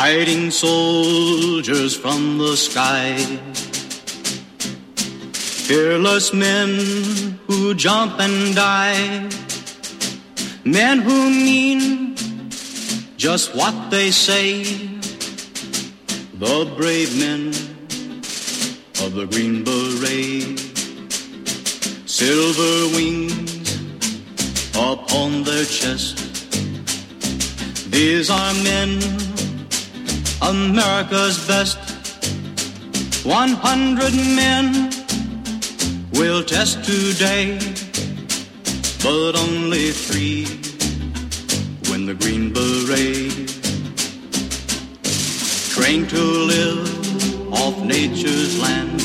fighting soldiers from the sky. Fearless men who jump and die. Men who mean just what they say. The brave men of the Green Beret. Silver wings upon their chest. These are men, America's best. 100 men will test today, but only 3 win the Green Beret. Trained to live off nature's land.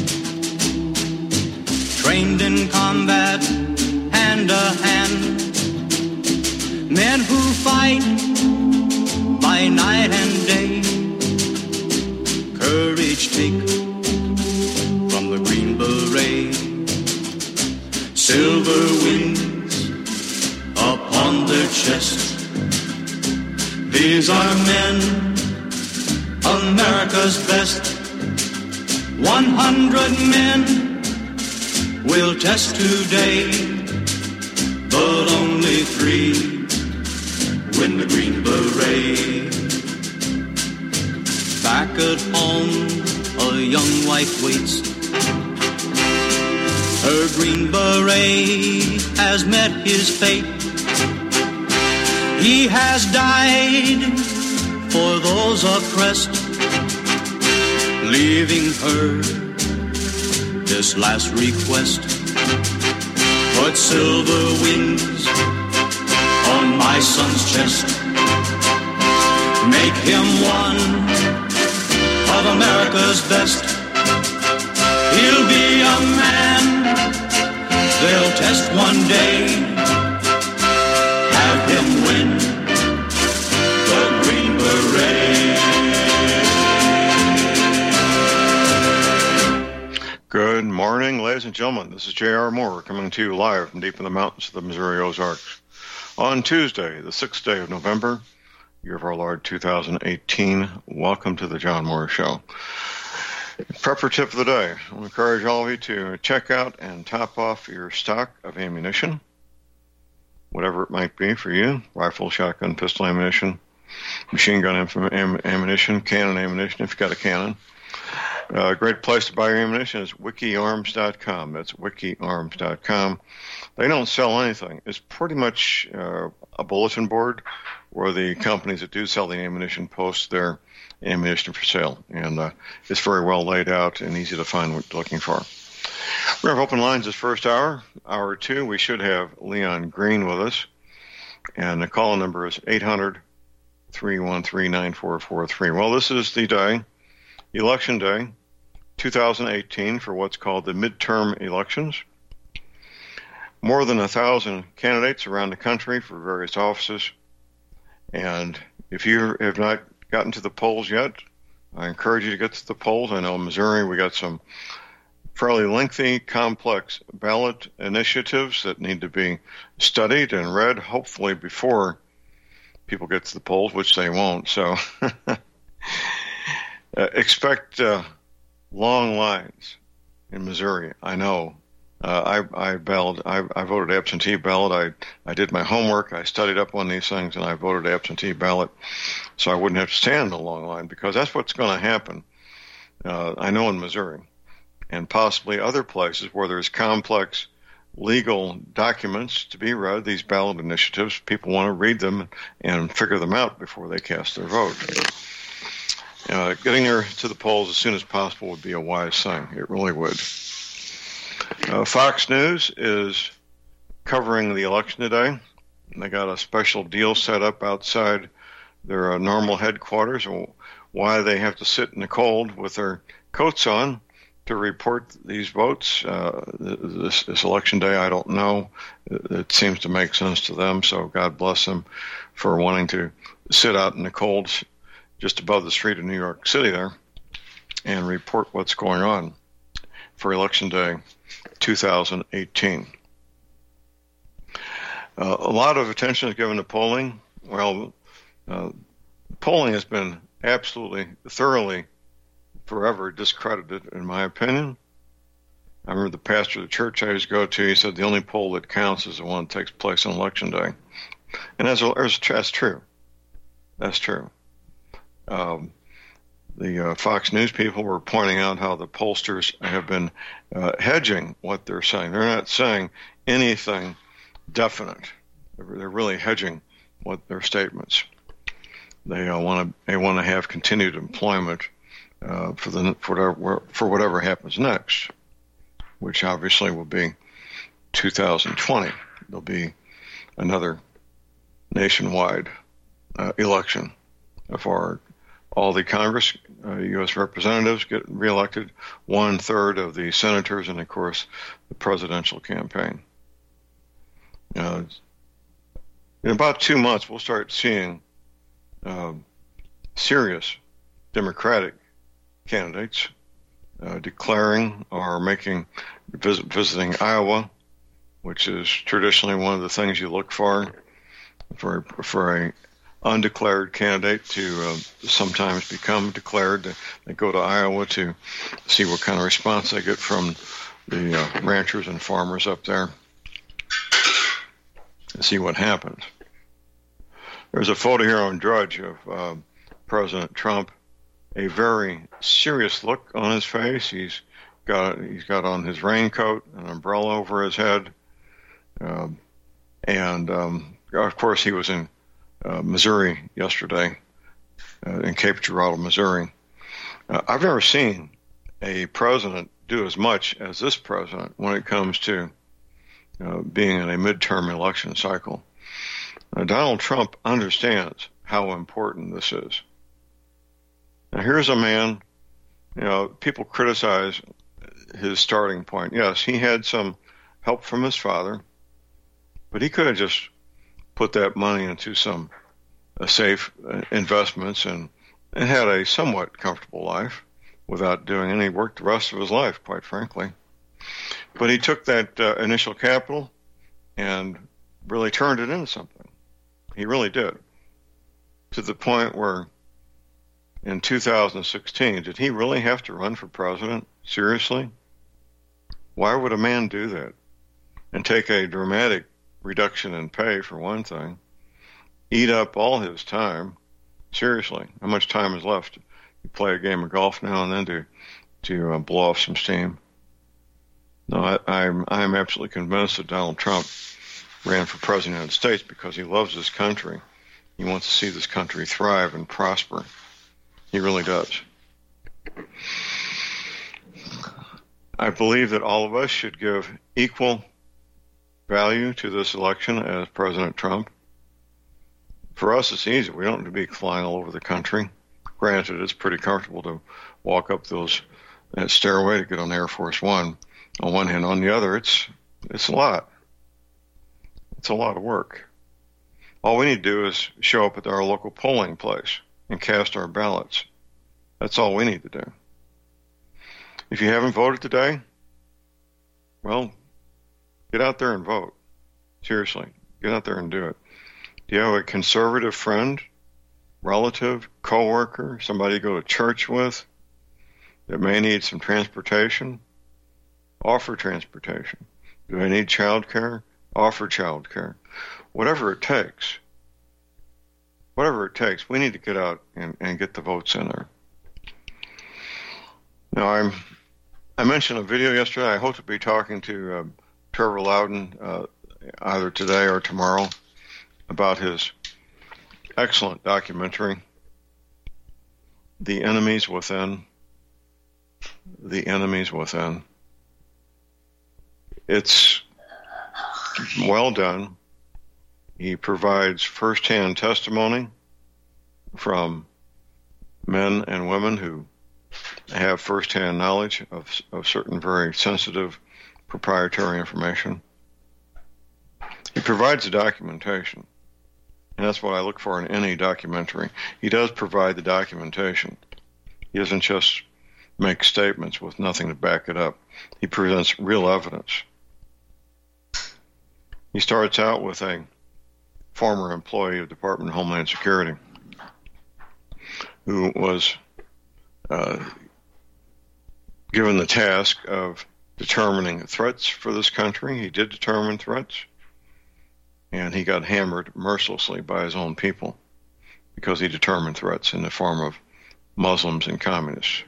Trained in combat, hand to hand. Men who fight by night and day. Courage take from the Green Beret. Silver wings upon their chest. These are men, America's best. 100 men will test today, but only 3 win the Green Beret. Back at home, a young wife waits. Her Green Beret has met his fate. He has died for those oppressed, leaving her this last request. Put silver wings on my son's chest. Make him one of America's best. He'll be a man they'll test one day. Have him win the Green Beret. Good morning, ladies and gentlemen. This is J.R. Moore coming to you live from deep in the mountains of the Missouri Ozarks. On Tuesday, the 6th day of November, year of our Lord 2018, welcome to the John Moore Show. Prepper tip of the day. I want to encourage all of you to check out and top off your stock of ammunition, whatever it might be for you, rifle, shotgun, pistol ammunition, machine gun ammunition, cannon ammunition, if you've got a cannon. A great place to buy your ammunition is wikiarms.com. That's wikiarms.com. They don't sell anything. It's pretty much a bulletin board where the companies that do sell the ammunition post their ammunition for sale. And it's very well laid out and easy to find what you're looking for. We have open lines this first hour. Hour 2, we should have Leon Green with us. And the call number is 800-313-9443. Well, this is the day, Election Day, 2018, for what's called the midterm elections. More than 1,000 candidates around the country for various offices. And if you have not gotten to the polls yet, I encourage you to get to the polls. I know in Missouri we got some fairly lengthy, complex ballot initiatives that need to be studied and read, hopefully before people get to the polls, which they won't. So expect long lines in Missouri. I know. I voted absentee ballot. I did my homework. I studied up on these things, and I voted absentee ballot, so I wouldn't have to stand in a long line, because that's what's going to happen. I know in Missouri, and possibly other places where there's complex legal documents to be read, these ballot initiatives, people want to read them and figure them out before they cast their vote. Getting there to the polls as soon as possible would be a wise thing. It really would. Fox News is covering the election today. They got a special deal set up outside their normal headquarters. Why they have to sit in the cold with their coats on to report these votes this election day, I don't know. It seems to make sense to them, so God bless them for wanting to sit out in the cold just above the street of New York City there and report what's going on for Election Day 2018. A lot of attention is given to polling. Well, polling has been absolutely, thoroughly, forever discredited, in my opinion. I remember the pastor of the church I used to go to, he said the only poll that counts is the one that takes place on Election Day. And that's true. That's true. The Fox News people were pointing out how the pollsters have been hedging what they're saying. They're not saying anything definite. They're really hedging what their statements. They want to have continued employment for whatever happens next, which obviously will be 2020. There'll be another nationwide election for all the Congress, U.S. representatives get reelected, 1/3 of the senators, and of course the presidential campaign. In about 2 months, we'll start seeing serious Democratic candidates declaring or visiting Iowa, which is traditionally one of the things you look for a undeclared candidate to sometimes become declared. They go to Iowa to see what kind of response they get from the ranchers and farmers up there and see what happens. There's a photo here on Drudge of President Trump, a very serious look on his face. He's got on his raincoat, an umbrella over his head, and of course he was in Missouri yesterday, in Cape Girardeau, Missouri. I've never seen a president do as much as this president when it comes to being in a midterm election cycle. Donald Trump understands how important this is. Now, here's a man, people criticize his starting point. Yes, he had some help from his father, but he could have just put that money into some safe investments and had a somewhat comfortable life without doing any work the rest of his life, quite frankly. But he took that initial capital and really turned it into something. He really did. To the point where in 2016, did he really have to run for president? Seriously? Why would a man do that? And take a dramatic reduction in pay, for one thing, eat up all his time. Seriously, how much time is left? You play a game of golf now and then to blow off some steam. No, I'm absolutely convinced that Donald Trump ran for president of the United States because he loves this country. He wants to see this country thrive and prosper. He really does. I believe that all of us should give equal value to this election as President Trump. For us, it's easy. We don't need to be flying all over the country. Granted, it's pretty comfortable to walk up that stairway to get on Air Force One. On one hand, on the other, it's a lot. It's a lot of work. All we need to do is show up at our local polling place and cast our ballots. That's all we need to do. If you haven't voted today, well, get out there and vote. Seriously, get out there and do it. Do you have a conservative friend, relative, coworker, somebody you go to church with that may need some transportation? Offer transportation. Do they need child care? Offer child care. Whatever it takes. Whatever it takes, we need to get out and get the votes in there. Now, I mentioned a video yesterday. I hope to be talking to Trevor Loudon either today or tomorrow about his excellent documentary, The Enemies Within. The Enemies Within. It's well done. He provides firsthand testimony from men and women who have firsthand knowledge of certain very sensitive proprietary information. He provides the documentation, and that's what I look for in any documentary. He does provide the documentation. He doesn't just make statements with nothing to back it up. He presents real evidence. He starts out with a former employee of the Department of Homeland Security who was given the task of determining threats for this country. He did determine threats, and he got hammered mercilessly by his own people because he determined threats in the form of Muslims and communists.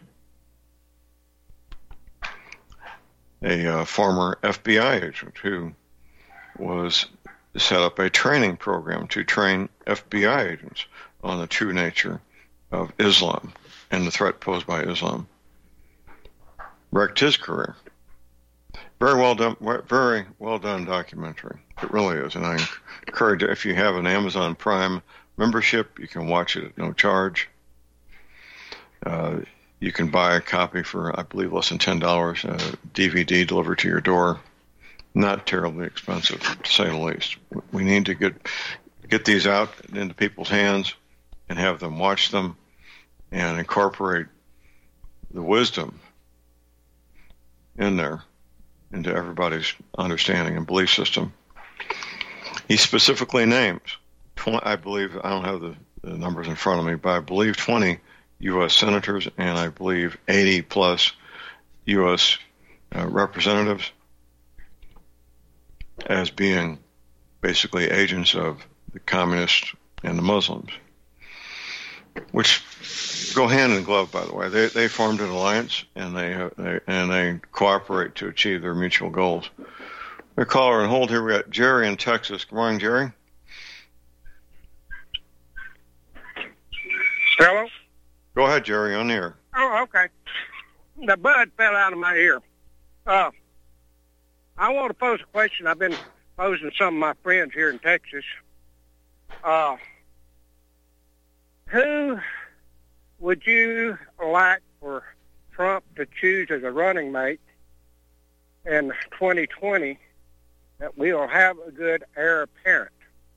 A former FBI agent who was set up a training program to train FBI agents on the true nature of Islam and the threat posed by Islam. Wrecked his career. Very well done documentary. It really is, and I encourage you, if you have an Amazon Prime membership, you can watch it at no charge. You can buy a copy for, I believe, less than $10, DVD delivered to your door. Not terribly expensive, to say the least. We need to get these out into people's hands and have them watch them and incorporate the wisdom in there into everybody's understanding and belief system. He specifically names, I believe, I don't have the numbers in front of me, but I believe 20 U.S. senators and I believe 80 plus U.S. representatives as being basically agents of the communists and the Muslims, which go hand in glove, by the way. They formed an alliance and they cooperate to achieve their mutual goals. We call her and hold here. We got Jerry in Texas. Good morning, Jerry. Hello? Go ahead, Jerry, on the air. Oh, okay. The bud fell out of my ear. I want to pose a question I've been posing to some of my friends here in Texas. Who would you like for Trump to choose as a running mate in 2020 that will have a good heir apparent?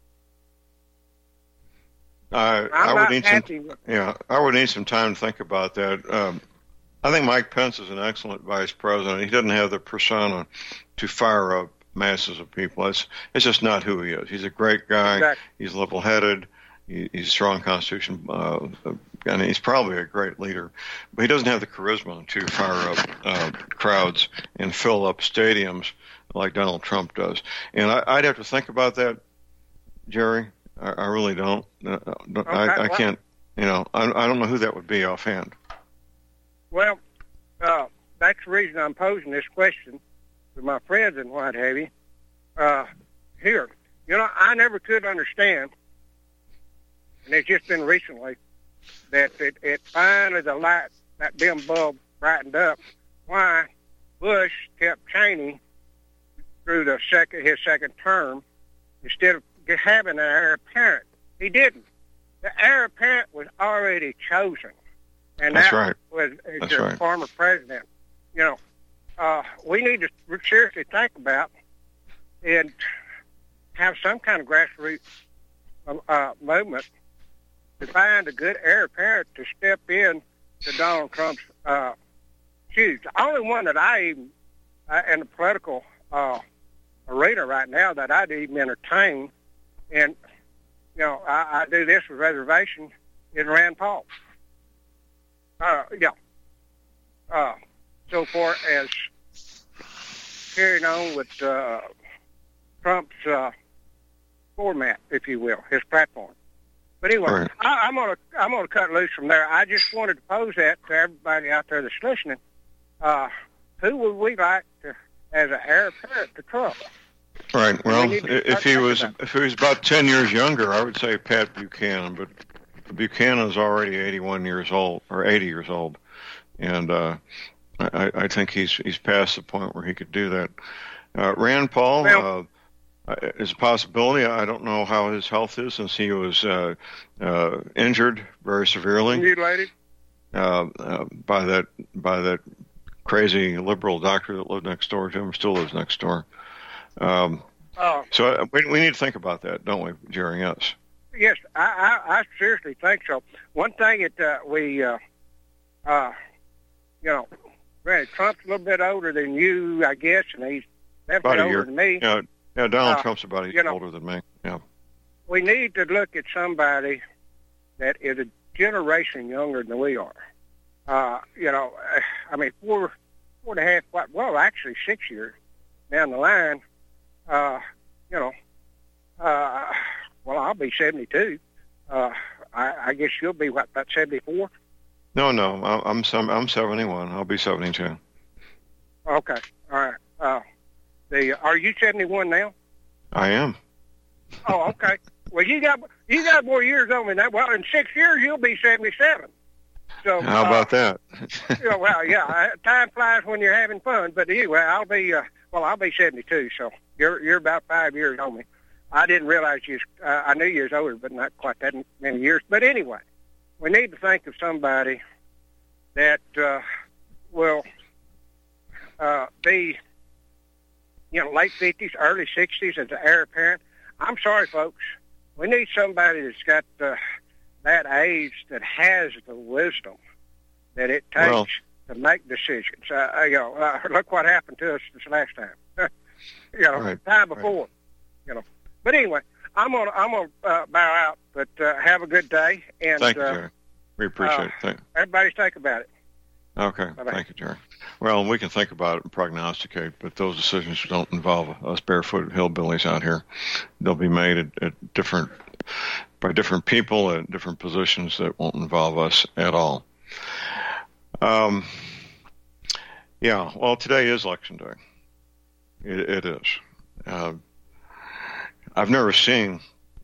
I would need some time to think about that. I think Mike Pence is an excellent vice president. He doesn't have the persona to fire up masses of people. It's just not who he is. He's a great guy. Exactly. He's level-headed. He's a strong constitution, and he's probably a great leader. But he doesn't have the charisma to fire up crowds and fill up stadiums like Donald Trump does. And I'd have to think about that, Jerry. I really don't. I can't. I don't know who that would be offhand. Well, that's the reason I'm posing this question to my friends and what have you. Here, I never could understand, and it's just been recently that it finally that dim bulb brightened up. Why Bush kept Cheney through his second term instead of having an heir apparent. He didn't. The heir apparent was already chosen, and That's that right. was That's the right. former president. We need to seriously think about and have some kind of grassroots movement to find a good heir apparent to step in to Donald Trump's shoes. The only one that I even in the political arena right now that I'd even entertain, and I do this with reservation, is Rand Paul. So far as carrying on with Trump's format, if you will, his platform. But anyway, Right. I'm gonna cut loose from there. I just wanted to pose that to everybody out there that's listening. Who would we like to as an heir apparent to Trump? Right. Well, We need to if he start was thinking about 10 years younger, I would say Pat Buchanan. But Buchanan is already 81 years old or 80 years old, and I think he's past the point where he could do that. Rand Paul is a possibility. I don't know how his health is since he was injured very severely Mutilated. by that crazy liberal doctor that lived next door to him, still lives next door. So we need to think about that, don't we, Jerry? Yes. Yes, I seriously think so. One thing that Granted, Trump's a little bit older than you, I guess, and he's definitely About a year. older than me. Yeah, Donald Trump's about a year you know, older than me. Yeah. We need to look at somebody that is generation younger than we are. You know, I mean, four and a half, well, actually 6 years down the line, you know, well, I'll be 72. I guess you'll be, what, about 74? No, I'm 71. I'll be 72. Okay, all right. Are you 71 now? I am. Oh, okay. Well, you got more years on me than that. Well, in 6 years you'll be 77. So how about that? You know, well, yeah, time flies when you're having fun. But anyway, I'll be 72. So you're about 5 years on me. I didn't realize I knew you was older, but not quite that many years. But anyway, we need to think of somebody that will be, you know, late 50s, early 60s as an heir apparent. I'm sorry, folks. We need somebody that's got that age that has the wisdom that it takes to make decisions. You know, look what happened to us this last time. You know, right, time before. Right. You know. But anyway, I'm gonna bow out. But have a good day. And thank you, Jerry. We appreciate it. Everybody think about it. Okay. Bye-bye. Thank you, Jerry. Well, we can think about it and prognosticate, but those decisions don't involve us barefooted hillbillies out here. They'll be made by different people at different positions that won't involve us at all. Yeah, well, today is Election Day. It is. I've never seen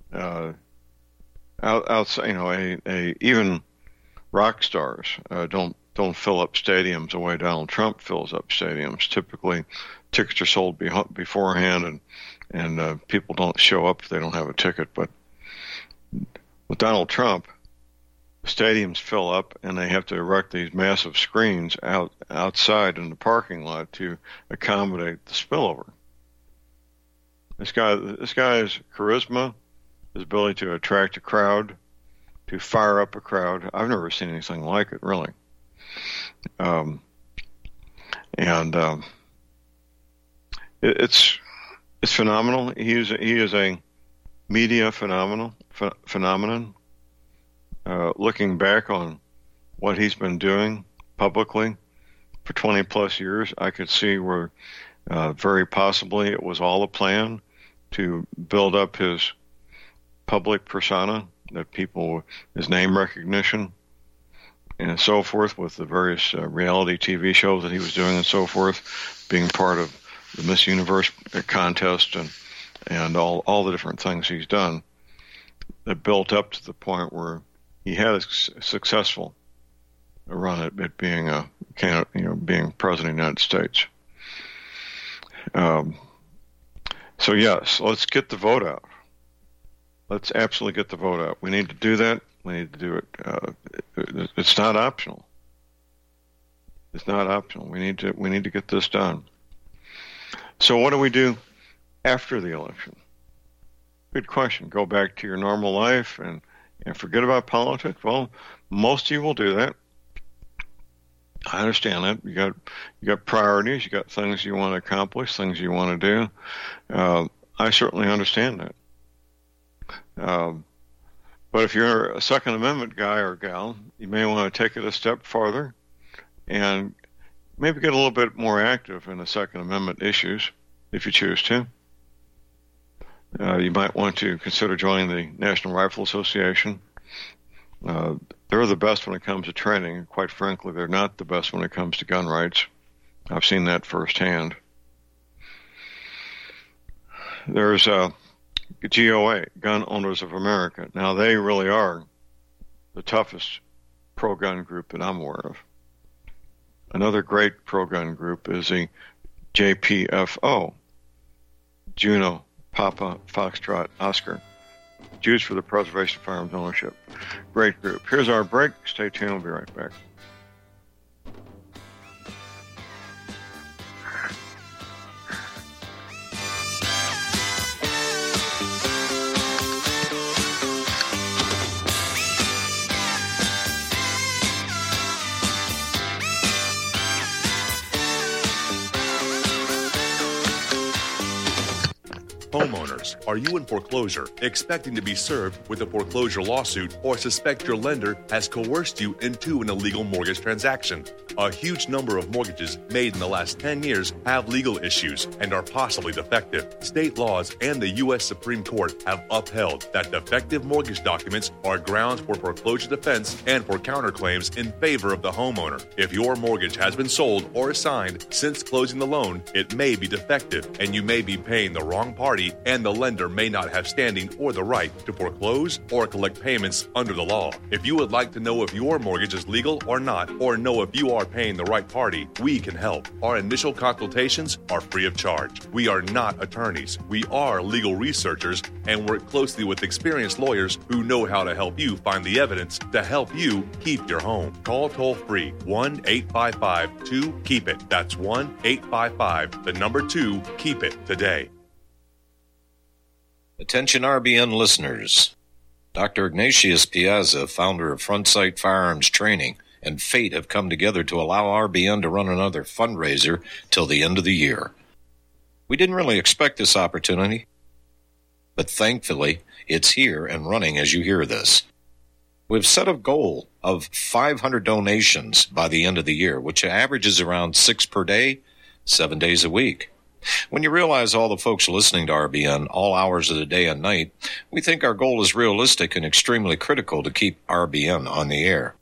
outside, you know, even rock stars don't fill up stadiums the way Donald Trump fills up stadiums. Typically, tickets are sold beforehand, and people don't show up if they don't have a ticket. But with Donald Trump, stadiums fill up, and they have to erect these massive screens outside in the parking lot to accommodate the spillover. This guy's charisma, his ability to attract a crowd, to fire up a crowd. I've never seen anything like it, really. It's phenomenal. He is a media phenomenon. Looking back on what he's been doing publicly for 20 plus years, I could see where very possibly it was all a plan to build up his public persona, that his name recognition, and so forth, with the various reality TV shows that he was doing and so forth, being part of the Miss Universe contest and all the different things he's done, that built up to the point where he had a successful run at being a candidate, you know, being president of the United States. So yes, let's get the vote out. Let's absolutely get the vote out. We need to do that. We need to do it. It's not optional. It's not optional. We need to get this done. So what do we do after the election? Good question. Go back to your normal life and forget about politics? Well, most of you will do that. I understand that. You got priorities. You got things you want to accomplish, things you want to do. I certainly understand that. But if you're a Second Amendment guy or gal, you may want to take it a step farther and maybe get a little bit more active in the Second Amendment issues if you choose to. You might want to consider joining the National Rifle Association. They're the best when it comes to training. Quite frankly, they're not the best when it comes to gun rights. I've seen that firsthand. There's GOA, Gun Owners of America. Now, they really are the toughest pro-gun group that I'm aware of. Another great pro-gun group is the JPFO, Juno, Papa, Foxtrot, Oscar, Jews for the Preservation of Firearms Ownership. Great group. Here's our break. Stay tuned. We'll be right back. Homeowners, lenders. Are you in foreclosure, expecting to be served with a foreclosure lawsuit, or suspect your lender has coerced you into an illegal mortgage transaction? A huge number of mortgages made in the last 10 years have legal issues and are possibly defective. State laws and the U.S. Supreme Court have upheld that defective mortgage documents are grounds for foreclosure defense and for counterclaims in favor of the homeowner. If your mortgage has been sold or assigned since closing the loan, it may be defective and you may be paying the wrong party, and the lender may not have standing or the right to foreclose or collect payments under the law. If you would like to know if your mortgage is legal or not, or know if you are paying the right party, we can help. Our initial consultations are free of charge. We are not attorneys. We are legal researchers and work closely with experienced lawyers who know how to help you find the evidence to help you keep your home. Call toll-free 1-855-2-KEEP-IT. That's 1-855-2-KEEP-IT today. Attention RBN listeners. Dr. Ignatius Piazza, founder of Frontsight Firearms Training, and Fate have come together to allow RBN to run another fundraiser till the end of the year. We didn't really expect this opportunity, but thankfully it's here and running as you hear this. We've set a goal of 500 donations by the end of the year, which averages around 6 per day, 7 days a week. When you realize all the folks listening to RBN all hours of the day and night, we think our goal is realistic and extremely critical to keep RBN on the air.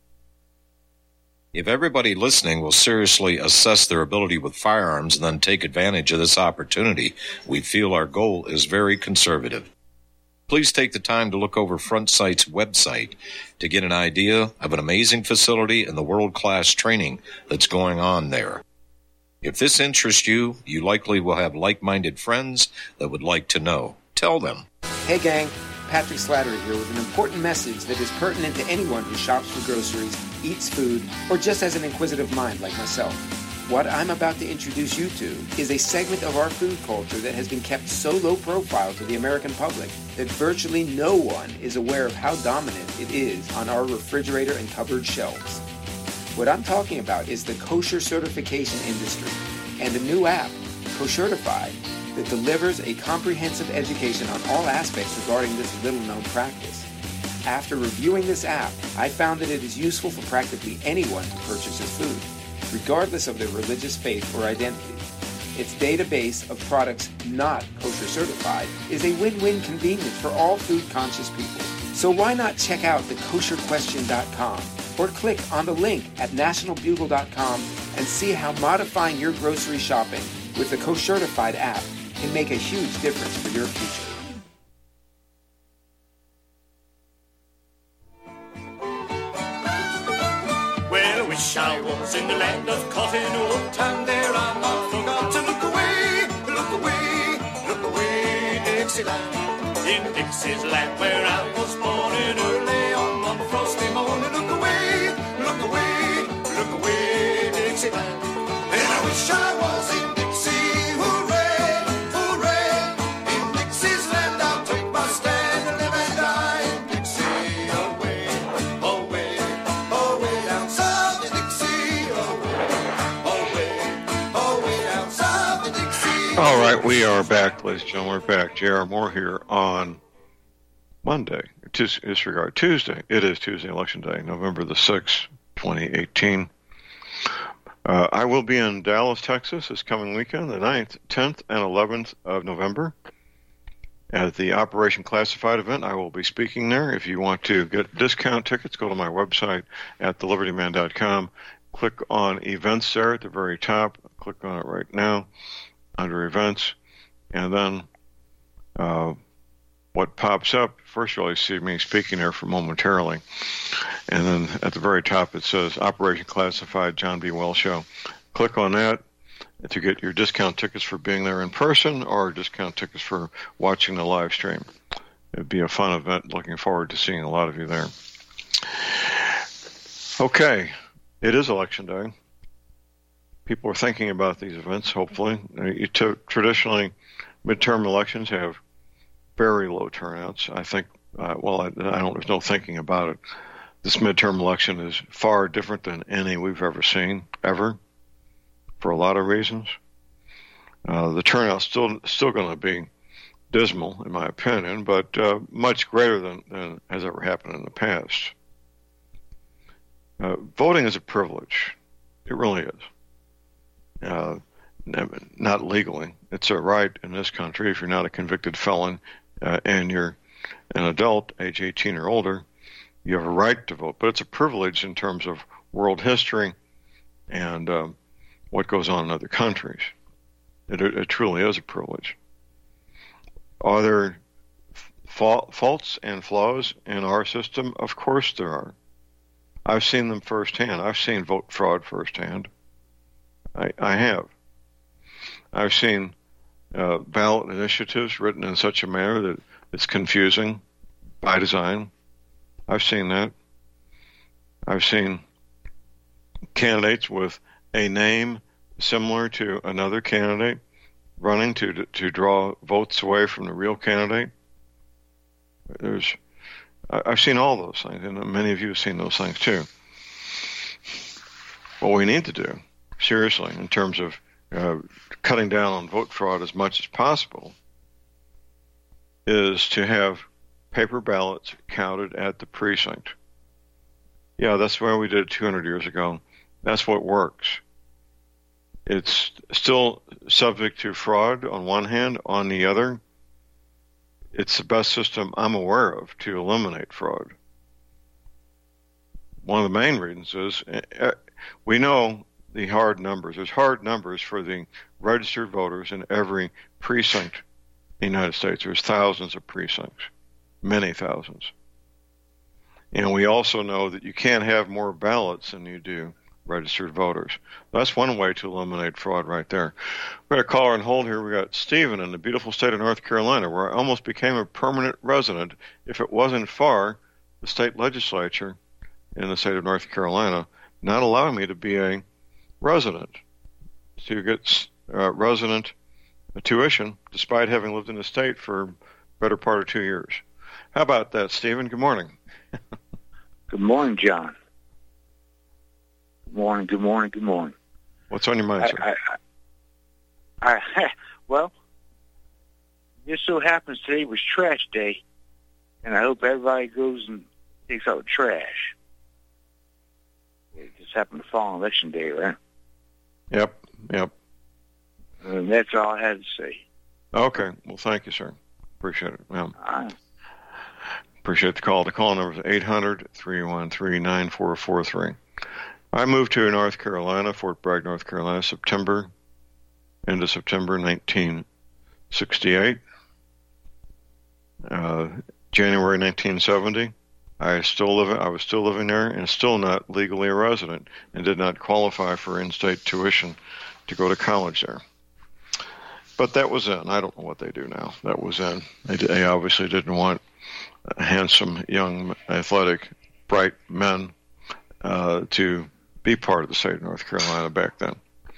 If everybody listening will seriously assess their ability with firearms and then take advantage of this opportunity, we feel our goal is very conservative. Please take the time to look over Frontsight's website to get an idea of an amazing facility and the world-class training that's going on there. If this interests you, you likely will have like-minded friends that would like to know. Tell them. Hey gang, Patrick Slattery here with an important message that is pertinent to anyone who shops for groceries, eats food, or just has an inquisitive mind like myself. What I'm about to introduce you to is a segment of our food culture that has been kept so low profile to the American public that virtually no one is aware of how dominant it is on our refrigerator and cupboard shelves. What I'm talking about is the kosher certification industry and a new app, Koshertified, that delivers a comprehensive education on all aspects regarding this little-known practice. After reviewing this app, I found that it is useful for practically anyone who purchases food, regardless of their religious faith or identity. Its database of products not kosher certified is a win-win convenience for all food-conscious people. So why not check out thekosherquestion.com or click on the link at nationalbugle.com and see how modifying your grocery shopping with the Koshertified app can make a huge difference for your future. Well, I wish I was in the land of Cottonwood, and there I not forgot to look away, Dixieland. In Dixie's land where I was born in early on one frosty morning. Look away, Dixieland. And I wish I was in Dixie, hooray, hooray. In Dixie's land I'll take my stand and live and die in Dixie. Away down south in Dixie. Away down south in Dixie. All right, we are back, ladies and gentlemen. We're back. J.R. Moore here on Monday. Disregard Tuesday. It is Tuesday, Election Day, November the 6th, 2018. I will be in Dallas, Texas this coming weekend, the 9th, 10th, and 11th of November. At the Operation Classified event, I will be speaking there. If you want to get discount tickets, go to my website at thelibertyman.com. Click on events there at the very top. Click on it right now under events. And then what pops up, first you'll see me speaking there for momentarily. And then at the very top it says Operation Classified John B. Wells Show. Click on that to get your discount tickets for being there in person or discount tickets for watching the live stream. It'd be a fun event. Looking forward to seeing a lot of you there. Okay, it is Election Day. People are thinking about these events, hopefully. Traditionally, midterm elections have very low turnouts. I think, there's no thinking about it. This midterm election is far different than any we've ever seen, ever, for a lot of reasons. The turnout's still going to be dismal, in my opinion, but much greater than has ever happened in the past. Voting is a privilege. It really is. Not legally. It's a right in this country. If you're not a convicted felon and you're an adult, age 18 or older, you have a right to vote. But it's a privilege in terms of world history and what goes on in other countries. It truly is a privilege. Are there faults and flaws in our system? Of course there are. I've seen them firsthand. I've seen vote fraud firsthand. I have. I've seen ballot initiatives written in such a manner that it's confusing by design. I've seen that. I've seen candidates with a name similar to another candidate running to draw votes away from the real candidate. I've seen all those things, and many of you have seen those things too. What we need to do, seriously, in terms of cutting down on vote fraud as much as possible, is to have paper ballots counted at the precinct. Yeah, that's why we did it 200 years ago. That's what works. It's still subject to fraud on one hand. On the other, it's the best system I'm aware of to eliminate fraud. One of the main reasons is we know the hard numbers. There's hard numbers for the registered voters in every precinct in the United States. There's thousands of precincts, many thousands. And we also know that you can't have more ballots than you do registered voters. That's one way to eliminate fraud right there. We've got a caller on hold here. We got Stephen in the beautiful state of North Carolina, where I almost became a permanent resident if it wasn't for the state legislature in the state of North Carolina not allowing me to be a resident, to get resident tuition despite having lived in the state for the better part of 2 years. How about that, Stephen? Good morning. Good morning, John. Good morning. What's on your mind, sir? Well, just so happens today was trash day, and I hope everybody goes and takes out the trash. It just happened to fall on election day, right? Yep. And that's all I had to say. Okay. Well, thank you, sir. Appreciate it. Appreciate the call. The call number is 800-313-9443. I moved to North Carolina, Fort Bragg, North Carolina, into September 1968. January 1970, I was still living there and still not legally a resident and did not qualify for in-state tuition to go to college there. But that was then. I don't know what they do now. That was then. They obviously didn't want handsome, young, athletic, bright men to be part of the state of North Carolina back then.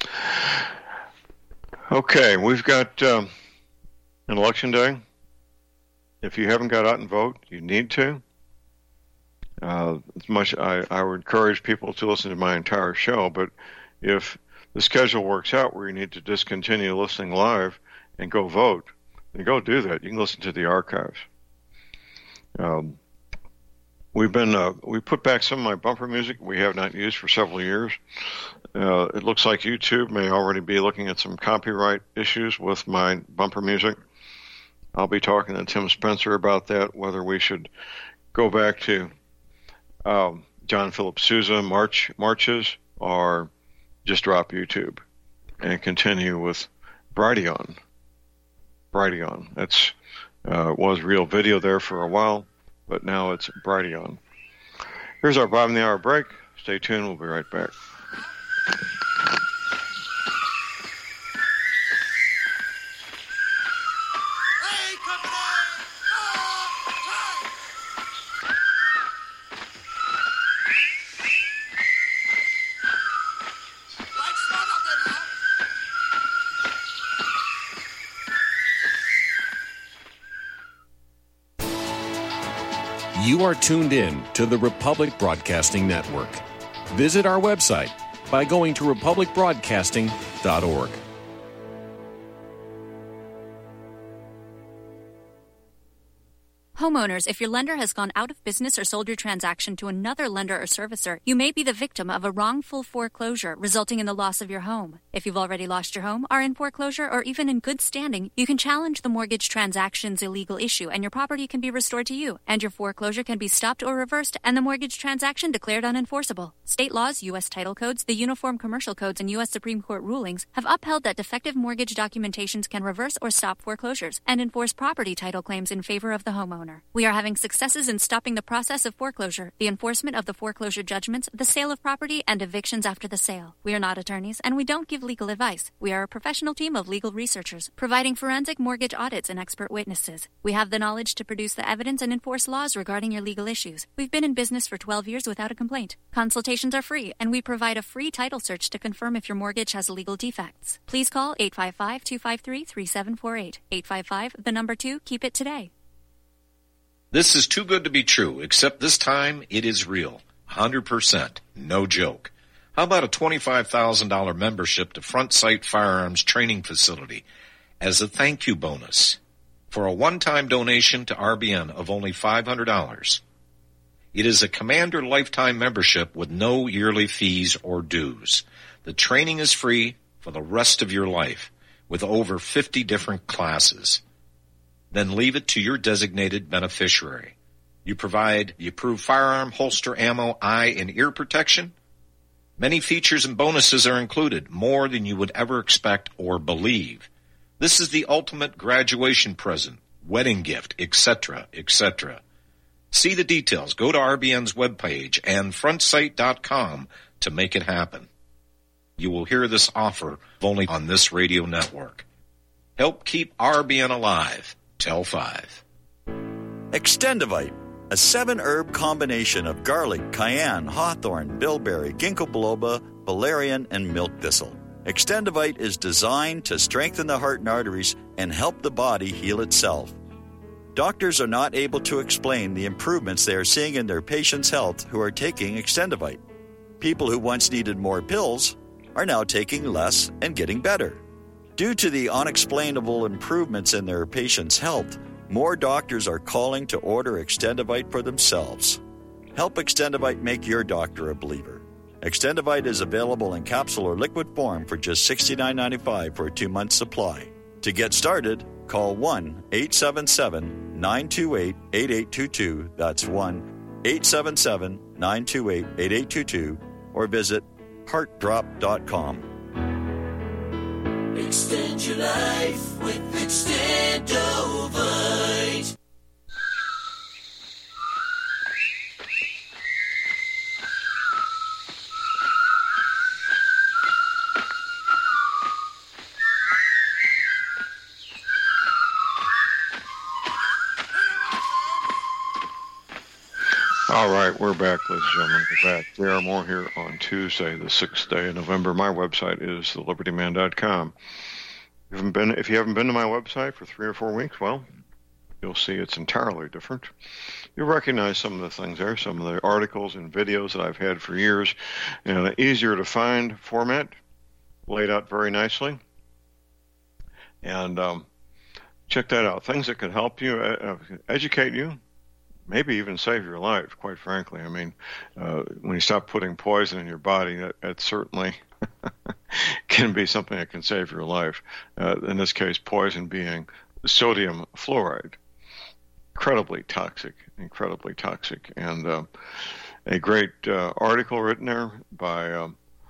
Okay, we've got an election day. If you haven't got out and vote, you need to. As much I would encourage people to listen to my entire show, but if the schedule works out where you need to discontinue listening live and go vote, then go do that. You can listen to the archives. We put back some of my bumper music we have not used for several years. It looks like YouTube may already be looking at some copyright issues with my bumper music. I'll be talking to Tim Spencer about that, whether we should go back to John Philip Sousa marches or just drop YouTube and continue with Brighteon. That's was real video there for a while, but now it's Brighteon. Here's our bottom of the hour break. Stay tuned. We'll be right back. You are tuned in to the Republic Broadcasting Network. Visit our website by going to republicbroadcasting.org. Homeowners, if your lender has gone out of business or sold your transaction to another lender or servicer, you may be the victim of a wrongful foreclosure, resulting in the loss of your home. If you've already lost your home, are in foreclosure, or even in good standing, you can challenge the mortgage transaction's illegal issue, and your property can be restored to you, and your foreclosure can be stopped or reversed, and the mortgage transaction declared unenforceable. State laws, U.S. title codes, the Uniform Commercial Codes, and U.S. Supreme Court rulings have upheld that defective mortgage documentations can reverse or stop foreclosures and enforce property title claims in favor of the homeowner. We are having successes in stopping the process of foreclosure, the enforcement of the foreclosure judgments, the sale of property, and evictions after the sale. We are not attorneys, and we don't give legal advice. We are a professional team of legal researchers, providing forensic mortgage audits and expert witnesses. We have the knowledge to produce the evidence and enforce laws regarding your legal issues. We've been in business for 12 years without a complaint. Consultations are free, and we provide a free title search to confirm if your mortgage has legal defects. Please call 855-253-3748. 855, the number 2, keep it today. This is too good to be true, except this time it is real. 100%. No joke. How about a $25,000 membership to Front Sight Firearms Training Facility as a thank you bonus for a one-time donation to RBN of only $500? It is a Commander lifetime membership with no yearly fees or dues. The training is free for the rest of your life with over 50 different classes. Then leave it to your designated beneficiary. You provide the approved firearm, holster, ammo, eye, and ear protection. Many features and bonuses are included, more than you would ever expect or believe. This is the ultimate graduation present, wedding gift, etc., etc. See the details. Go to RBN's webpage and frontsight.com to make it happen. You will hear this offer only on this radio network. Help keep RBN alive. Tell 5. Extendivite, a 7-herb combination of garlic, cayenne, hawthorn, bilberry, ginkgo biloba, valerian, and milk thistle. Extendivite is designed to strengthen the heart and arteries and help the body heal itself. Doctors are not able to explain the improvements they are seeing in their patients' health who are taking Extendivite. People who once needed more pills are now taking less and getting better. Due to the unexplainable improvements in their patients' health, more doctors are calling to order Extendivite for themselves. Help Extendivite make your doctor a believer. Extendivite is available in capsule or liquid form for just $69.95 for a 2-month supply. To get started, call 1-877-928-8822. That's 1-877-928-8822. Or visit heartdrop.com. Extend your life with Extendovite. All right, we're back, ladies and gentlemen. We're back. J.R. Moore here on Tuesday, the 6th day of November. My website is thelibertyman.com. If you haven't been to my website for 3 or 4 weeks, well, you'll see it's entirely different. You'll recognize some of the things there, some of the articles and videos that I've had for years in an easier to find format, laid out very nicely. And check that out. Things that could help you, educate you, maybe even save your life, quite frankly. I mean, when you stop putting poison in your body, that certainly can be something that can save your life. In this case, poison being sodium fluoride. Incredibly toxic. And a great article written there by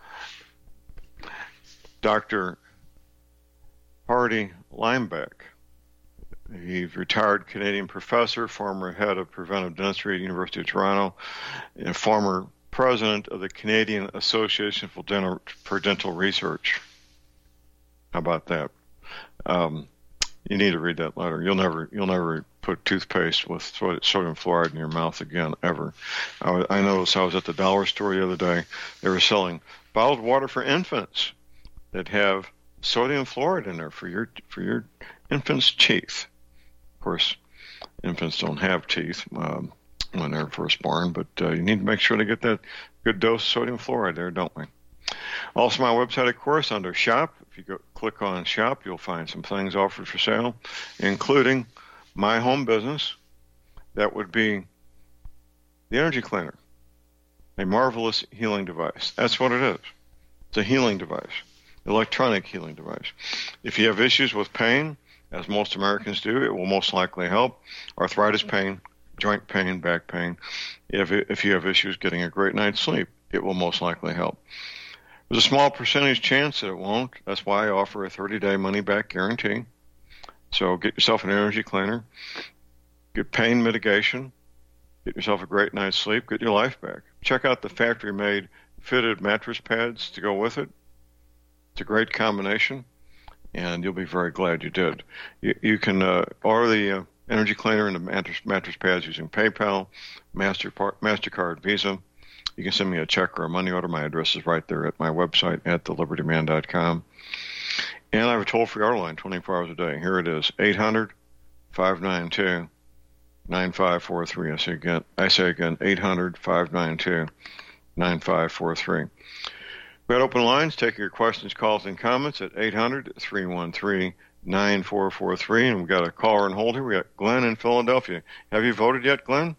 Dr. Hardy Limebeck. He's a retired Canadian professor, former head of preventive dentistry at the University of Toronto, and former president of the Canadian Association for Dental Research. How about that? You need to read that letter. You'll never put toothpaste with sodium fluoride in your mouth again, ever. I noticed I was at the dollar store the other day. They were selling bottled water for infants that have sodium fluoride in there for your infant's teeth. Of course, infants don't have teeth when they're first born, but you need to make sure to get that good dose of sodium fluoride there, don't we? Also, my website, of course, under Shop. If you click on Shop, you'll find some things offered for sale, including my home business, that would be the Energy Cleaner, a marvelous healing device. That's what it is. It's a healing device, electronic healing device. If you have issues with pain, as most Americans do, it will most likely help. Arthritis pain, joint pain, back pain. If you have issues getting a great night's sleep, it will most likely help. There's a small percentage chance that it won't. That's why I offer a 30-day money-back guarantee. So get yourself an Energy Cleaner, get pain mitigation, get yourself a great night's sleep, get your life back. Check out the factory-made fitted mattress pads to go with it. It's a great combination, and you'll be very glad you did. You can order the Energy Cleaner and the mattress pads using PayPal, MasterCard, Visa. You can send me a check or a money order. My address is right there at my website at thelibertyman.com. And I have a toll-free order line 24 hours a day. Here it is, 800-592-9543. I say again, 800-592-9543. We got open lines. Take your questions, calls, and comments at 800-313-9443. And we've got a caller on hold here. We got Glenn in Philadelphia. Have you voted yet, Glenn?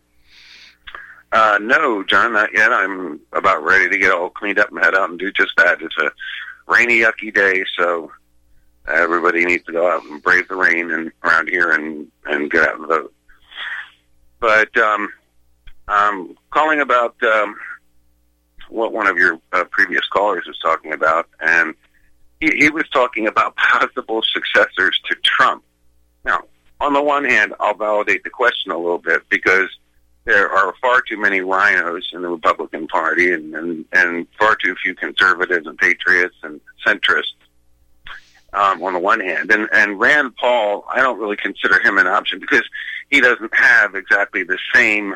No, John, not yet. I'm about ready to get all cleaned up and head out and do just that. It's a rainy, yucky day, so everybody needs to go out and brave the rain and around here and get out and vote. But I'm calling about what one of your previous callers was talking about, and he was talking about possible successors to Trump. Now, on the one hand, I'll validate the question a little bit because there are far too many rhinos in the Republican Party and far too few conservatives and patriots and centrists on the one hand. And Rand Paul, I don't really consider him an option because he doesn't have exactly the same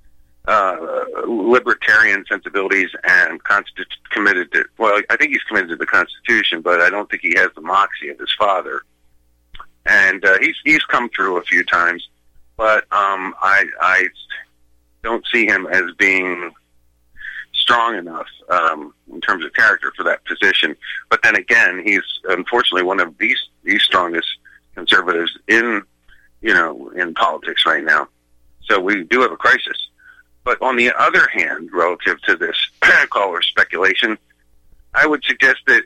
libertarian sensibilities and committed to, well, I think he's committed to the Constitution, but I don't think he has the moxie of his father. And he's come through a few times, but I don't see him as being strong enough in terms of character for that position. But then again, he's unfortunately one of the strongest conservatives in politics right now. So we do have a crisis. But on the other hand, relative to this caller's speculation, I would suggest that,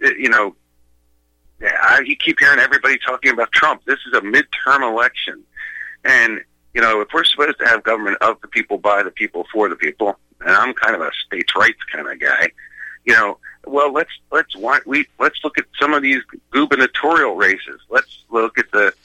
you keep hearing everybody talking about Trump. This is a midterm election. And, if we're supposed to have government of the people, by the people, for the people, and I'm kind of a states' rights kind of guy, well, let's look at some of these gubernatorial races. Let's look at the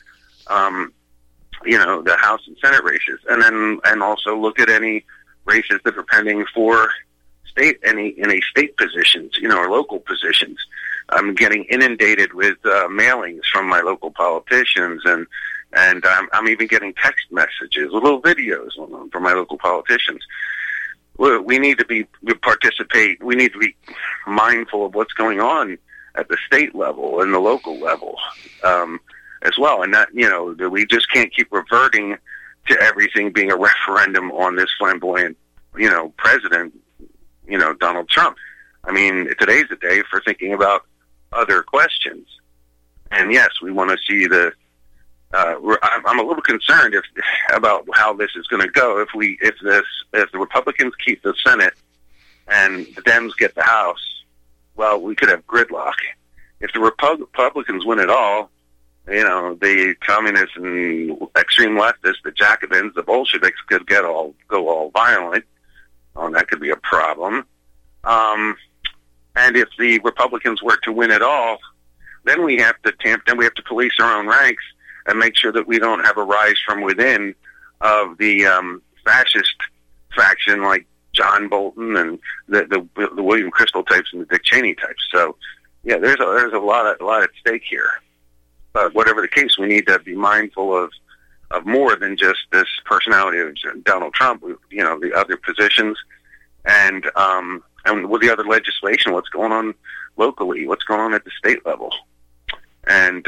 House and Senate races, and also look at any races that are pending for any state positions, or local positions. I'm getting inundated with mailings from my local politicians, and I'm even getting text messages, little videos from my local politicians. We need to participate. We need to be mindful of what's going on at the state level and the local level as well, and that we just can't keep reverting to everything being a referendum on this flamboyant, president, Donald Trump. I mean, today's the day for thinking about other questions. And yes, we want to see I'm a little concerned about how this is going to go. If the Republicans keep the Senate and the Dems get the House, well, we could have gridlock. If the Republicans win it all, the communists and extreme leftists, the Jacobins, the Bolsheviks could go all violent. That could be a problem. And if the Republicans were to win it all, then we have to police our own ranks and make sure that we don't have a rise from within of the fascist faction like John Bolton and the William Kristol types and the Dick Cheney types. So, yeah, there's a lot at stake here. But whatever the case, we need to be mindful of more than just this personality of Donald Trump. The other positions and with the other legislation, what's going on locally, what's going on at the state level, and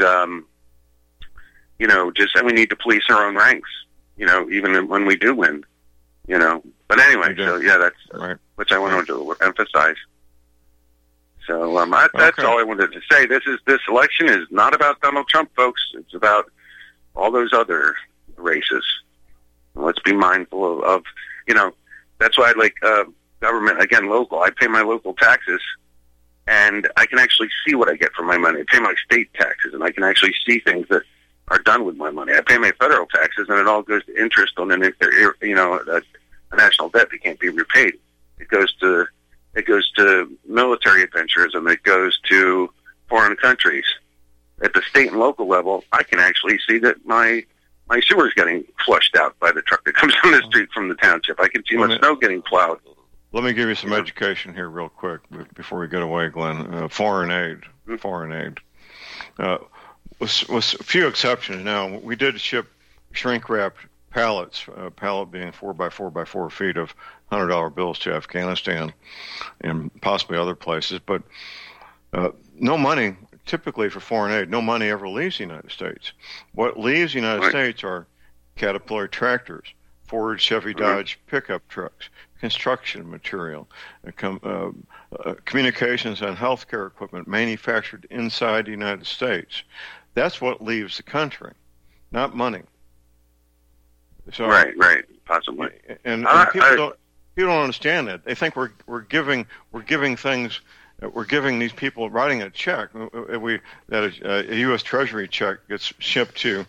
we need to police our own ranks. Even when we do win. But anyway, so yeah, that's right. Which I wanted to emphasize. So that's all I wanted to say. This election is not about Donald Trump, folks. It's about all those other races. Let's be mindful of that's why I like government, again, local. I pay my local taxes, and I can actually see what I get for my money. I pay my state taxes, and I can actually see things that are done with my money. I pay my federal taxes, and it all goes to interest on a national debt that can't be repaid. It goes to military adventures, and it goes to foreign countries. At the state and local level, I can actually see that my sewer is getting flushed out by the truck that comes down the street from the township. I can see my snow getting plowed. Let me give you some education here real quick before we get away, Glenn. Foreign aid. With a few exceptions now, we did ship shrink-wrapped pallets, a pallet being 4 by 4 by 4 feet of $100 bills to Afghanistan and possibly other places. But no money, typically for foreign aid, no money ever leaves the United States. What leaves the United States are Caterpillar tractors, Ford, Chevy, Dodge pickup trucks, construction material, communications and healthcare equipment manufactured inside the United States. That's what leaves the country, not money. So, right, possibly. And people don't understand that. They think we're giving things. We're giving these people writing a check. A U.S. Treasury check gets shipped to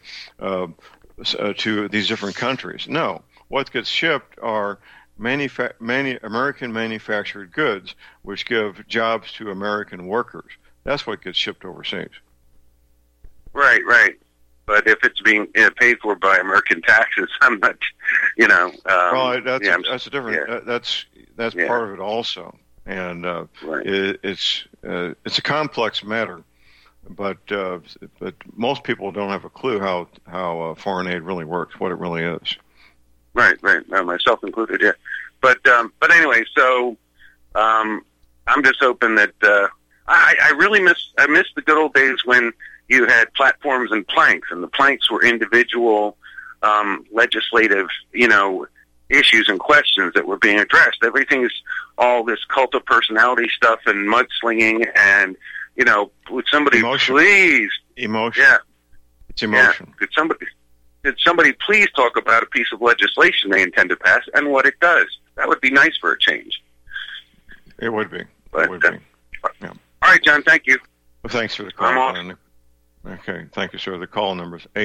these different countries. No, what gets shipped are American manufactured goods, which give jobs to American workers. That's what gets shipped overseas. Right. But if it's being paid for by American taxes, I'm not, well, that's a different. Yeah. That's part of it also, and it's a complex matter. But most people don't have a clue how foreign aid really works, what it really is. Right. Myself included, yeah. But anyway, so I'm just hoping that I really miss the good old days when you had platforms and planks, and the planks were individual legislative, issues and questions that were being addressed. Everything is all this cult of personality stuff and mudslinging, and would somebody please emotion? Yeah, it's emotion. Yeah. Could somebody please talk about a piece of legislation they intend to pass and what it does? That would be nice for a change. It would be. But, it would be. Yeah. All right, John. Thank you. Well, thanks for the call. Okay, thank you, sir. The call number is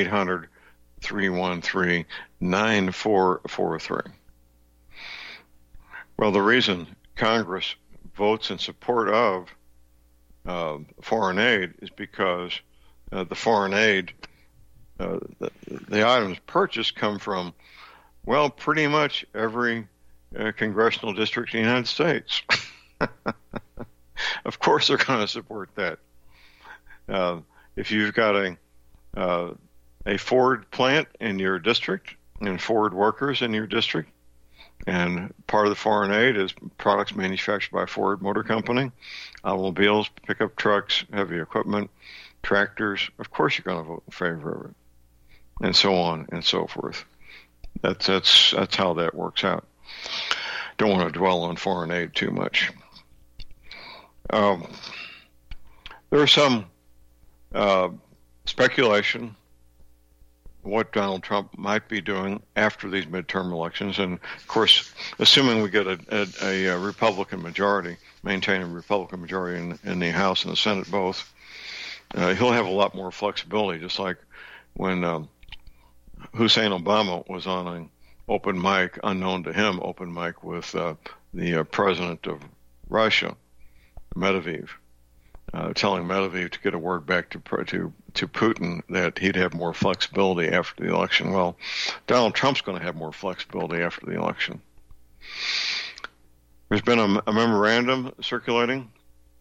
800-313-9443. Well, the reason Congress votes in support of foreign aid is because the foreign aid, the items purchased come from, well, pretty much every congressional district in the United States. Of course they're going to support that. If you've got a Ford plant in your district and Ford workers in your district, and part of the foreign aid is products manufactured by Ford Motor Company, automobiles, pickup trucks, heavy equipment, tractors, of course you're going to vote in favor of it, and so on and so forth. That's how that works out. Don't want to dwell on foreign aid too much. There are some speculation what Donald Trump might be doing after these midterm elections, and of course, assuming we get a Republican majority, maintain a Republican majority in the House and the Senate both, he'll have a lot more flexibility. Just like when Hussein Obama was on an open mic, unknown to him, open mic with the president of Russia, Medvedev. Telling Medvedev to get a word back to Putin that he'd have more flexibility after the election. Well, Donald Trump's going to have more flexibility after the election. There's been a memorandum circulating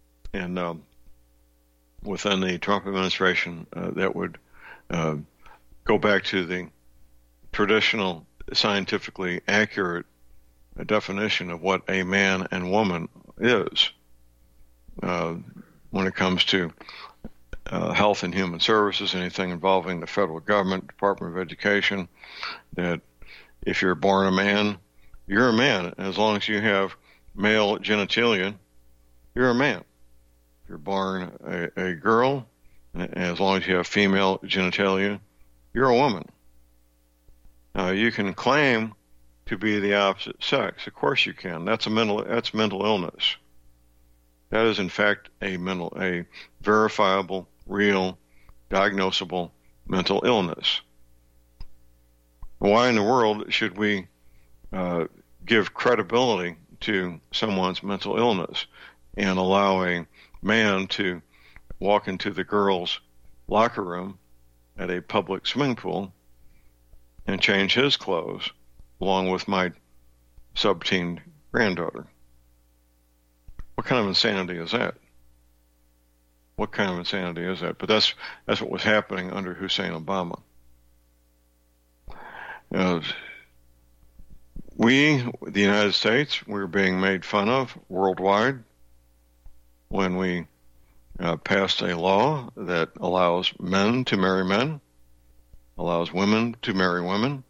within the Trump administration that would go back to the traditional, scientifically accurate definition of what a man and woman is. When it comes to health and human services, anything involving the federal government, Department of Education, that if you're born a man, you're a man. As long as you have male genitalia, you're a man. If you're born a girl, as long as you have female genitalia, you're a woman. You can claim to be the opposite sex. Of course you can. That's mental illness. That is, in fact, a verifiable, real, diagnosable mental illness. Why in the world should we give credibility to someone's mental illness and allow a man to walk into the girls' locker room at a public swimming pool and change his clothes along with my sub-teen granddaughter? What kind of insanity is that? What kind of insanity is that? But that's what was happening under Hussein Obama. We, the United States, we're being made fun of worldwide when we passed a law that allows men to marry men, allows women to marry women.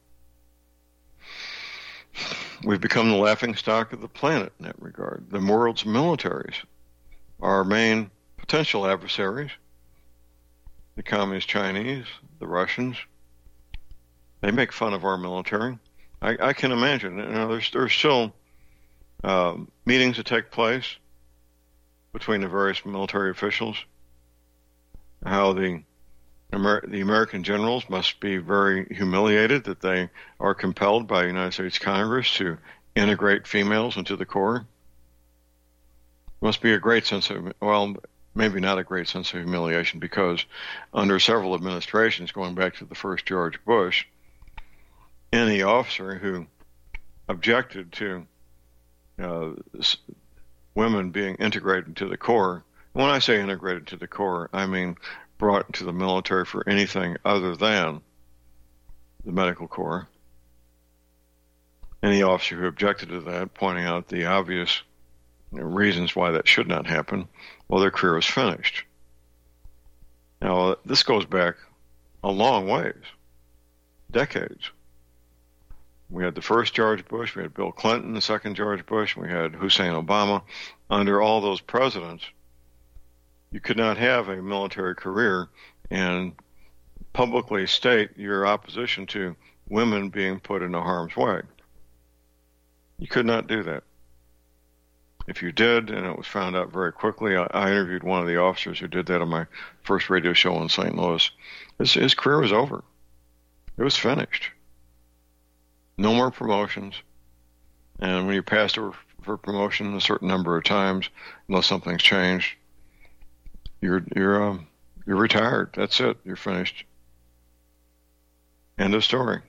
We've become the laughingstock of the planet in that regard. The world's militaries, our main potential adversaries, the Communist Chinese, the Russians, they make fun of our military. I can imagine. There's still meetings that take place between the various military officials, how the American generals must be very humiliated that they are compelled by the United States Congress to integrate females into the Corps. Must be a great sense of, well, maybe not a great sense of humiliation, because under several administrations, going back to the first George Bush, any officer who objected to women being integrated into the Corps, when I say integrated to the Corps, I mean brought into the military for anything other than the medical corps. Any officer who objected to that, pointing out the obvious reasons why that should not happen, well, their career is finished. Now, this goes back a long ways, decades. We had the first George Bush, we had Bill Clinton, the second George Bush, we had Hussein Obama. Under all those presidents, you could not have a military career and publicly state your opposition to women being put into harm's way. You could not do that. If you did, and it was found out very quickly, I interviewed one of the officers who did that on my first radio show in St. Louis. His career was over. It was finished. No more promotions. And when you passed over for promotion a certain number of times, unless something's changed, you're retired. That's it. You're finished. End of story.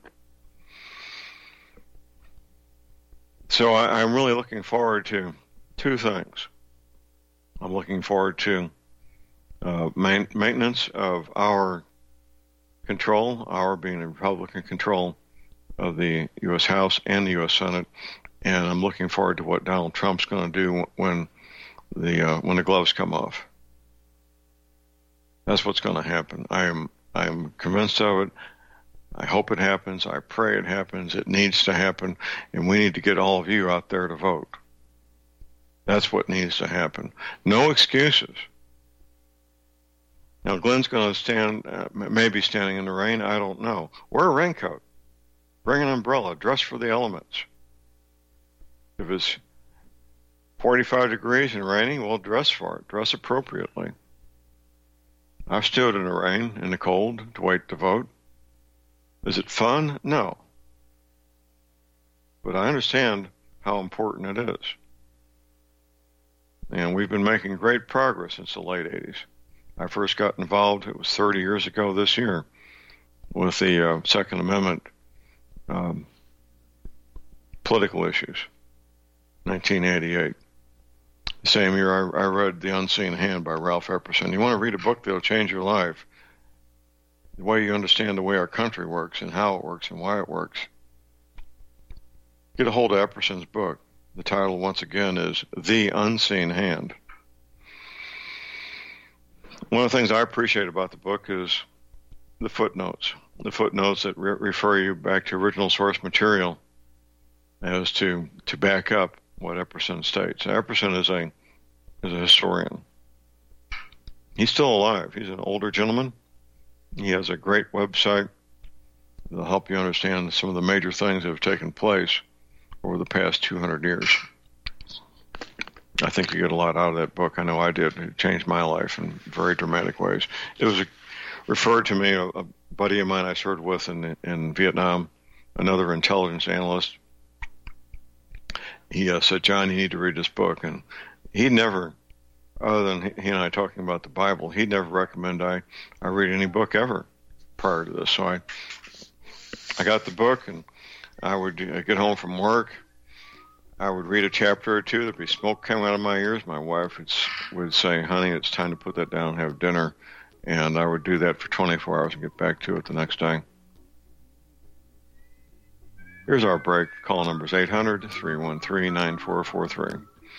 So I'm really looking forward to two things. I'm looking forward to maintenance of our control, our being the Republican control of the U.S. House and the U.S. Senate, and I'm looking forward to what Donald Trump's going to do when the gloves come off. That's what's going to happen. I am convinced of it. I hope it happens. I pray it happens. It needs to happen, and we need to get all of you out there to vote. That's what needs to happen. No excuses. Now, Glenn's going to stand, maybe standing in the rain. I don't know. Wear a raincoat. Bring an umbrella. Dress for the elements. If it's 45 degrees and raining, well, dress for it. Dress appropriately. I've stood in the rain, in the cold, to wait to vote. Is it fun? No. But I understand how important it is. And we've been making great progress since the late 80s. I first got involved, it was 30 years ago this year, with the Second Amendment political issues, 1988. The same year I read The Unseen Hand by Ralph Epperson. You want to read a book that'll change your life, the way you understand the way our country works and how it works and why it works. Get a hold of Epperson's book. The title, once again, is The Unseen Hand. One of the things I appreciate about the book is the footnotes that refer you back to original source material as to back up what Epperson states. Epperson is a historian. He's still alive. He's an older gentleman. He has a great website that'll help you understand some of the major things that have taken place over the past 200 years. I think you get a lot out of that book. I know I did. It changed my life in very dramatic ways. It was referred to me, a buddy of mine I served with in Vietnam, another intelligence analyst. He said, "John, you need to read this book." And he never, other than he and I talking about the Bible, he'd never recommend I read any book ever prior to this. So I got the book, and I would get home from work. I would read a chapter or two. There'd be smoke coming out of my ears. My wife would say, "Honey, it's time to put that down and have dinner." And I would do that for 24 hours and get back to it the next day. Here's our break. Call number is 800-313-9443.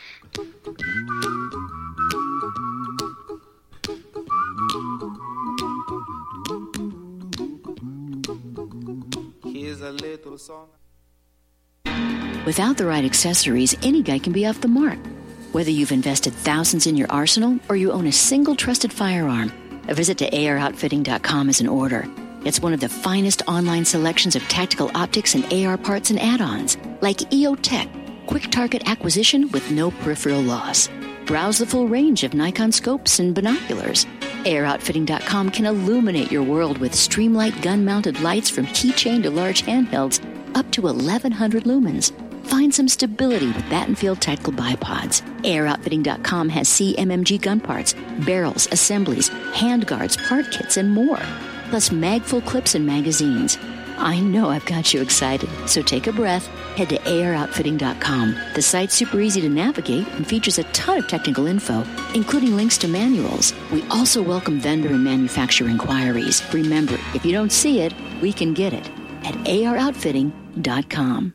Here's a little song. Without the right accessories, any guy can be off the mark. Whether you've invested thousands in your arsenal or you own a single trusted firearm, a visit to AROutfitting.com is in order. It's one of the finest online selections of tactical optics and AR parts and add-ons, like EOTech, quick target acquisition with no peripheral loss. Browse the full range of Nikon scopes and binoculars. AROutfitting.com can illuminate your world with Streamlight gun-mounted lights from keychain to large handhelds up to 1,100 lumens. Find some stability with Battenfield Tactical Bipods. AirOutfitting.com has CMMG gun parts, barrels, assemblies, handguards, part kits, and more. Plus mag-full clips and magazines. I know I've got you excited, so take a breath. Head to AirOutfitting.com. The site's super easy to navigate and features a ton of technical info, including links to manuals. We also welcome vendor and manufacturer inquiries. Remember, if you don't see it, we can get it at AirOutfitting.com.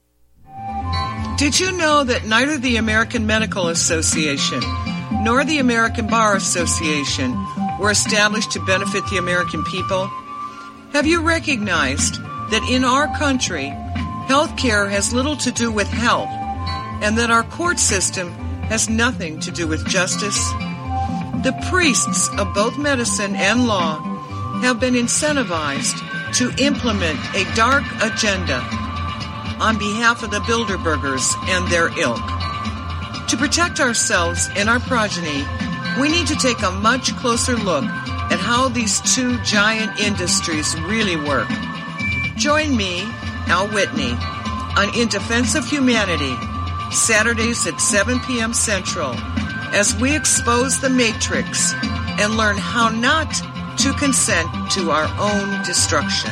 Did you know that neither the American Medical Association nor the American Bar Association were established to benefit the American people? Have you recognized that in our country, health care has little to do with health, and that our court system has nothing to do with justice? The priests of both medicine and law have been incentivized to implement a dark agenda on behalf of the Bilderbergers and their ilk. To protect ourselves and our progeny, we need to take a much closer look at how these two giant industries really work. Join me, Al Whitney, on In Defense of Humanity, Saturdays at 7 p.m. Central, as we expose the Matrix and learn how not to consent to our own destruction.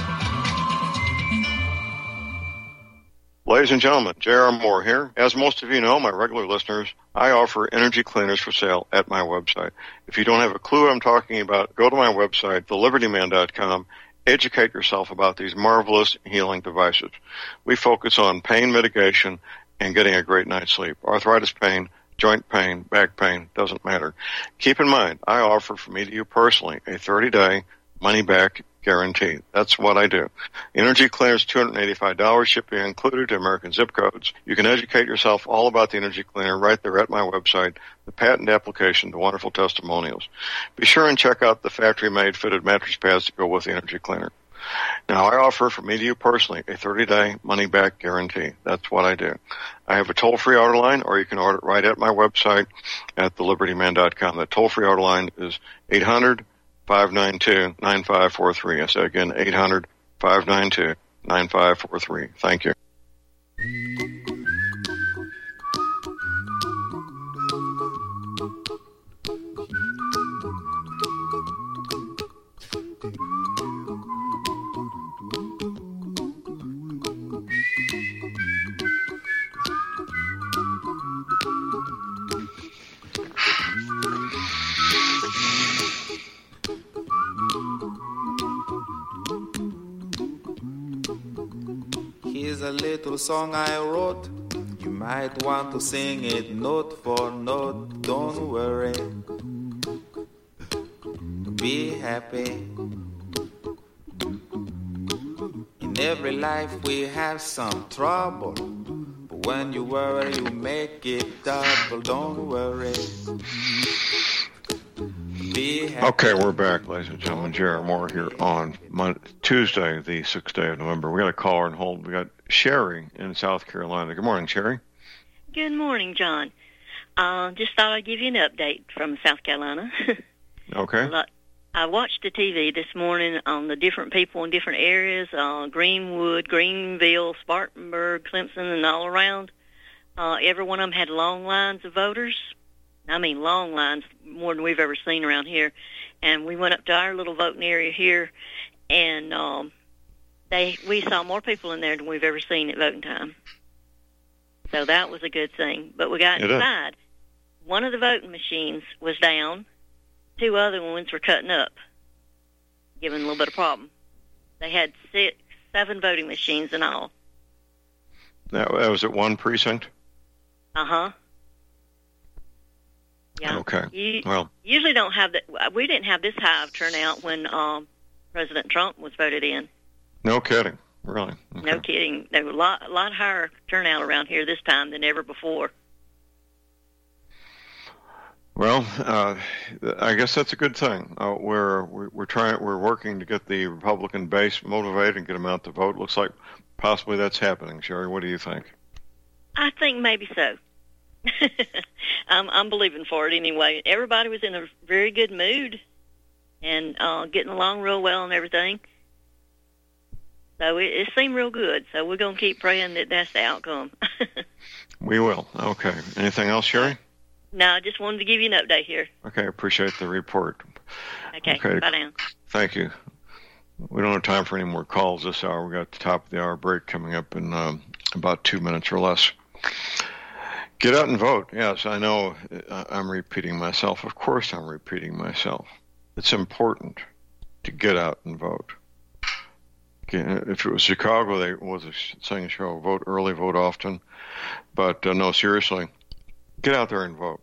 Ladies and gentlemen, J.R. Moore here. As most of you know, my regular listeners, I offer energy cleaners for sale at my website. If you don't have a clue what I'm talking about, go to my website, thelibertyman.com. Educate yourself about these marvelous healing devices. We focus on pain mitigation and getting a great night's sleep. Arthritis pain, joint pain, back pain, doesn't matter. Keep in mind, I offer from me to you personally a 30-day money-back guarantee. That's what I do. Energy cleaners, $285, shipping included to American zip codes. You can educate yourself all about the energy cleaner right there at my website, the patent application, the wonderful testimonials. Be sure and check out the factory-made fitted mattress pads to go with the energy cleaner. Now, I offer from me to you personally a 30-day money-back guarantee. That's what I do. I have a toll-free order line, or you can order it right at my website at thelibertyman.com. That toll-free order line is 800-592-9543. I say again, 800-592-9543. Thank you. Here's a little song I wrote. You might want to sing it note for note. Don't worry. Be happy. In every life we have some trouble, but when you worry you make it double. Don't worry. Be happy. Okay, we're back, ladies and gentlemen. J.R. Moore here on Tuesday, the 6th day of November. We got a caller on hold. We got Sherry in South Carolina. Good morning, Sherry. Good morning, John. Just thought I'd give you an update from South Carolina. Okay. I watched the TV this morning on the different people in different areas, Greenwood, Greenville, Spartanburg, Clemson, and all around. Every one of them had long lines of voters. I mean, long lines, more than we've ever seen around here. And we went up to our little voting area here, and we saw more people in there than we've ever seen at voting time. So that was a good thing. But we got inside. One of the voting machines was down. 2 other ones were cutting up, giving a little bit of problem. They had 7 voting machines in all. That was at one precinct? Uh-huh. Yeah. Okay. Well, usually don't have that. We didn't have this high of turnout when President Trump was voted in. No kidding. Really? Okay. No kidding. There was a lot higher turnout around here this time than ever before. Well, I guess that's a good thing. We're working to get the Republican base motivated and get them out to vote. Looks like possibly that's happening. Sherry, what do you think? I think maybe so. I'm believing for it anyway. Everybody was in a very good mood and getting along real well and everything. So it seemed real good. So we're going to keep praying that that's the outcome. We will. Okay. Anything else, Sherry? No, I just wanted to give you an update here. Okay, I appreciate the report. Okay. Bye now. Thank you. We don't have time for any more calls this hour. We got the top of the hour break coming up in about 2 minutes or less. Get out and vote. Yes, I know I'm repeating myself. Of course I'm repeating myself. It's important to get out and vote. If it was Chicago, they was saying a show, vote early, vote often. But no, seriously, get out there and vote.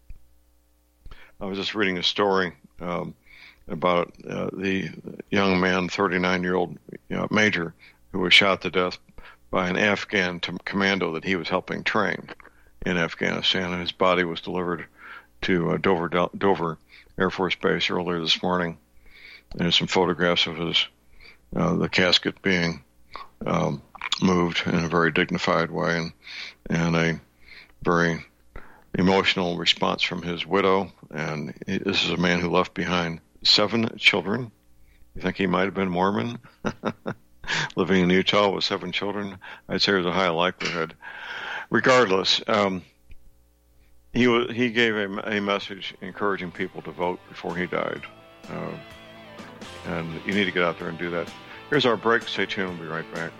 I was just reading a story about the young man, 39-year-old major, who was shot to death by an Afghan commando that he was helping train in Afghanistan, and his body was delivered to Dover Air Force Base earlier this morning. And there's some photographs of his the casket being moved in a very dignified way, and a very emotional response from his widow. And this is a man who left behind 7 children. You think he might have been Mormon? Living in Utah with 7 children? I'd say there's a high likelihood. Regardless, he gave a message encouraging people to vote before he died. And you need to get out there and do that. Here's our break. Stay tuned. We'll be right back.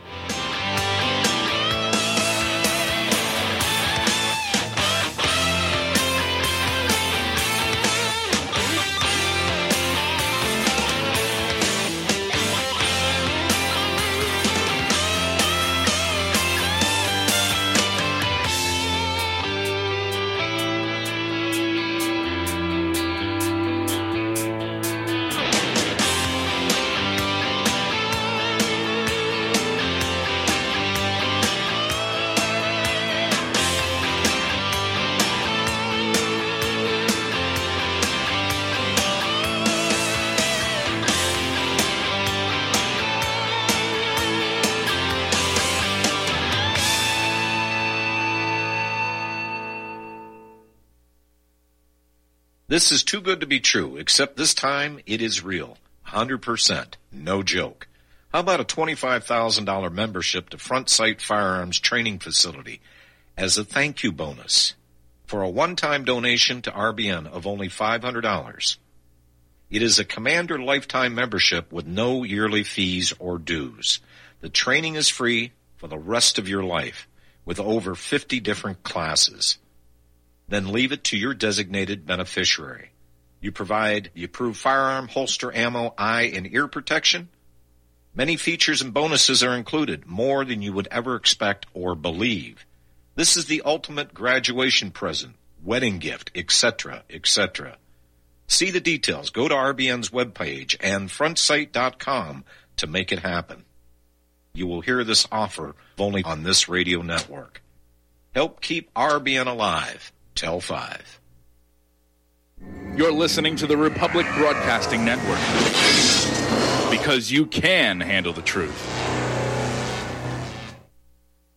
This is too good to be true, except this time it is real. 100%. No joke. How about a $25,000 membership to Front Sight Firearms Training Facility as a thank you bonus for a one-time donation to RBN of only $500? It is a Commander lifetime membership with no yearly fees or dues. The training is free for the rest of your life with over 50 different classes. Then leave it to your designated beneficiary. You provide the approved firearm, holster, ammo, eye, and ear protection. Many features and bonuses are included, more than you would ever expect or believe. This is the ultimate graduation present, wedding gift, etc., etc. See the details. Go to RBN's webpage and frontsight.com to make it happen. You will hear this offer only on this radio network. Help keep RBN alive. Tell 5. You're listening to the Republic Broadcasting Network, because you can handle the truth.